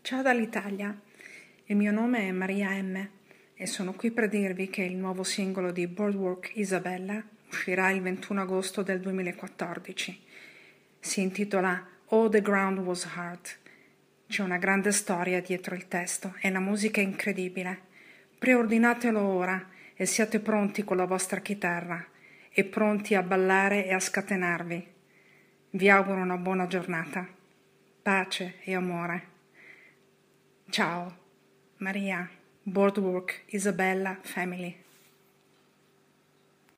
Ciao dall'Italia, il mio nome è Maria M. e sono qui per dirvi che il nuovo singolo di Boardwalk Isabella uscirà il 21 agosto del 2014. Si intitola All the Ground Was Hard. C'è una grande storia dietro il testo e la musica è incredibile. Preordinatelo ora e siate pronti con la vostra chitarra e pronti a ballare e a scatenarvi. Vi auguro una buona giornata. Pace e amore. Ciao, Maria, Boardwalk Isabella Family.